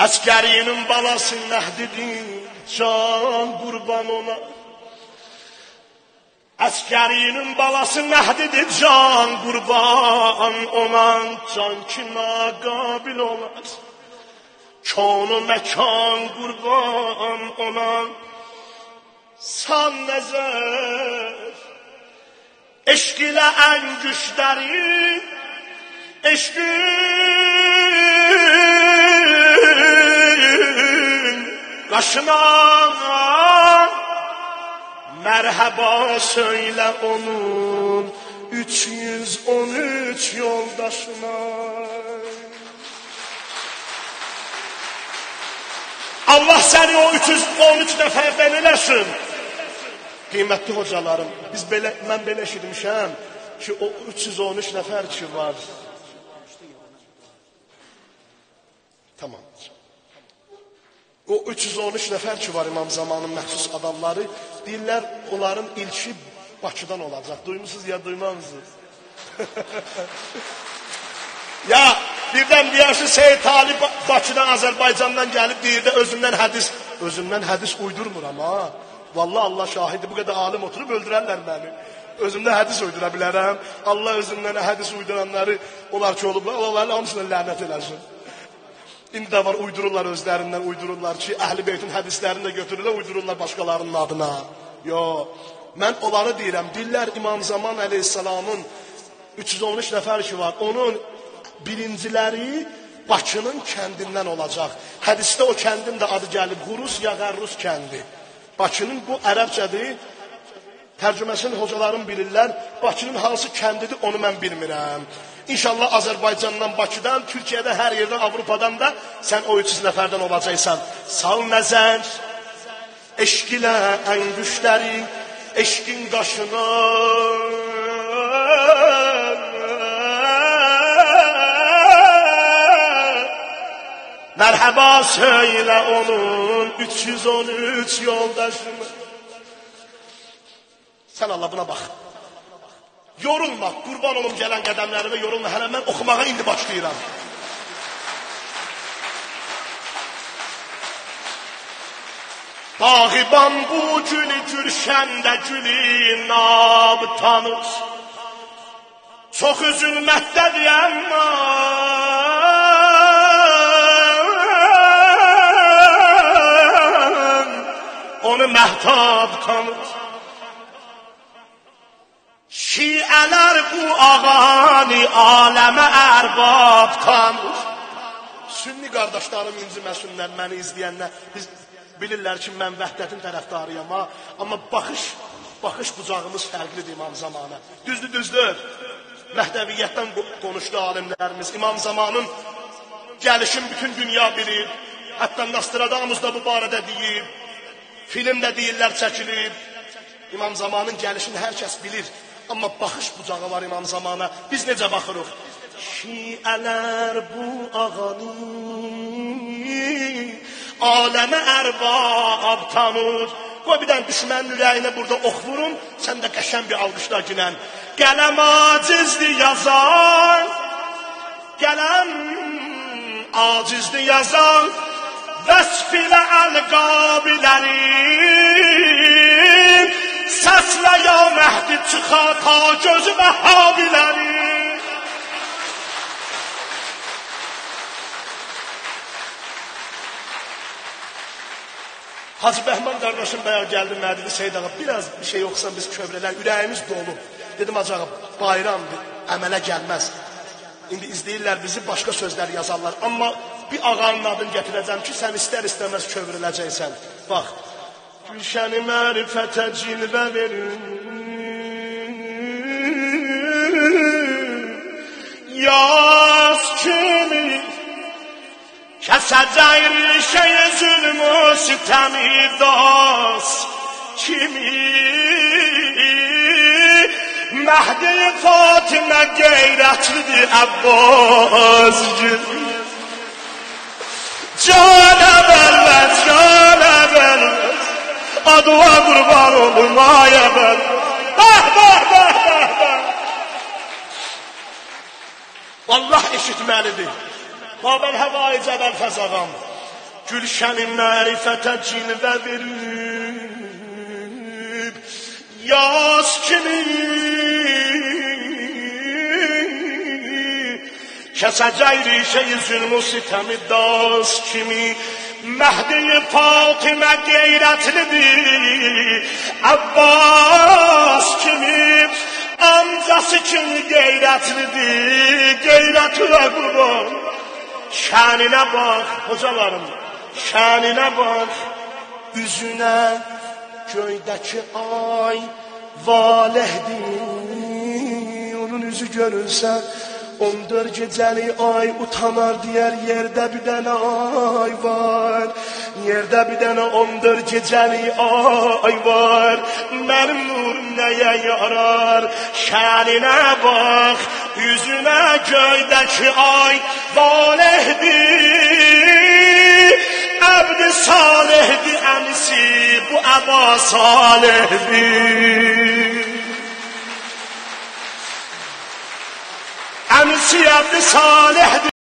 Əskərinin balası Məhdidir, can qurban ona. Əskərinin balası Məhdidir, can qurban ona. Can ki naqabil olar, kan o məkan qurban ona. San nəzər, eşq ilə ən güçləri, eşqin qaşına mərhəba söylə onun 313 yoldaşına. Allah səni o 313 nəfərdən eləsin. Qiymətli hocalarım, mən belə eşitmişəm ki, o 313 nəfər ki var. Tamam. O 313 nəfər ki var İmam Zamanın məxsus adamları, deyirlər, onların ilki Bakıdan olacaq. Duymuşsunuz ya duymamısınız? Ya, birdən deyəşi Seyyid Talib Bakıdan, Azərbaycandan gəlib deyir də özümdən hədis uydurmuram ha. Vallahi Allah şahidi, bu qədər alim oturub öldürərlər məni. Özümdən hədis uydura bilərəm. Allah özümdən hədis uyduranları, onlar ki olublar, onların hamısına lənət eləsin. İndi də var, uydururlar özlərindən, uydururlar ki, Əhl-i Beytin hədislərini də götürürlər, uydururlar başqalarının adına. Yo, mən onları deyirəm, deyirlər İmam Zaman əleyhissalamın 313 nəfər ki var, onun birinciləri Bakının kəndindən olacaq. Hədisdə o kəndin də adı gəlib, Xurus ya Qərrus kəndi. Bakının bu ərəbcədir, tərcüməsini hocalarım bilirlər, Bakının hansı kəndidir onu mən bilmirəm. İnşallah Azərbaycandan, Bakıdan, Türkiyədə, hər yerdən, Avropadan da sən o 300 nəfərdən olacaqsan. Sal nəzər, eşq ilə ən güçləri, eşqin qaşına mərhəba söylə onun 313 yoldaşına. Sən Allah buna bax. Yorulma, qurban olum gələn qədəmlərimə yorulma. Hələ mən oxumağa indi başlayıram. Bağıban bu gülü gülşəndə gülü nab tanır. Çox üzülməkdədir əmma onu məhtab tanır. Şiələr bu ağani aləmə ərbab tanır. Sünni qardaşlarım inciməsinlər, məni izləyənlər. Biz bilirlər ki, mən vəhdətin tərəfdarıyam. Amma baxış bucağımız fərqlidir İmam Zamana. Düzdür. Məhdəviyyətdən konuşdu alimlərimiz. İmam Zamanın gəlişin bütün dünya bilir. Hətta Nostradamus da bu barədə deyib. Filmdə deyirlər çəkilib. İmam Zamanın gəlişini hər kəs bilir. Amma baxış bucağı var İmam Zamana. Biz necə baxırıq? Şiələr bu ağanı aləmə ərbab tanır. Qoy bir dənə düşmənin ürəyinə burada ox vurun. Sən də qəşən bir alqışla günən. Qələm acizli yazan, qələm acizli yazan, vəsf ilə əlqabilərin, səslə ya Məhdi çıxa ta gözü vəhhabilərin. Hacı Bəhman qardaşım bəyə gəldi, Mədini Seyyid ağa, biraz bir şey yoxsan biz kövrələr, ürəyimiz dolu. Dedim, Hacı ağa, bayramdır, əmələ gəlməz. İndi izləyirlər bizi, başqa sözlər yazarlar. Amma bir ağanın adını gətirəcəm ki, sən istər-istəməz kövrələcəksən. Bax, Gülşəni mərifətə cilvə verin, yaz kimi kəsəcək rişəyə zülmü sitəmi dost kimi. Məhdi Fatimə qeyrətlidir Əbbas gibi. Canə bəlməz, adıva qurban olum aya bəlməz. Allah eşitməlidir. Mən Həvai Cəbəl Fəzağam. Gülşəni mərifətə cilvə verib, yaz kimi kəsəcək rişəyi zülmü sitəmi daz kimi. Məhdi Fatimə qeyrətlidir, Abbas kimi. Amcası kimi qeyrətlidir, qeyrətlə qurban. Şəninə bax, hocalarım, şəninə bax. Üzünə göydəki ay valehdir. Onun üzü görünsə 14 gecəli ay utanar, deyər yerdə bir dənə ay var. Yerdə bir dənə 14 gecəli ay var. Mənim nurum nəyə yarar? Şəninə bax, üzünə göydəki ay valehdir. Əbd-i salihdir əmisi, bu Əba Salihdir. Əmisi Əbd-i Salihdir.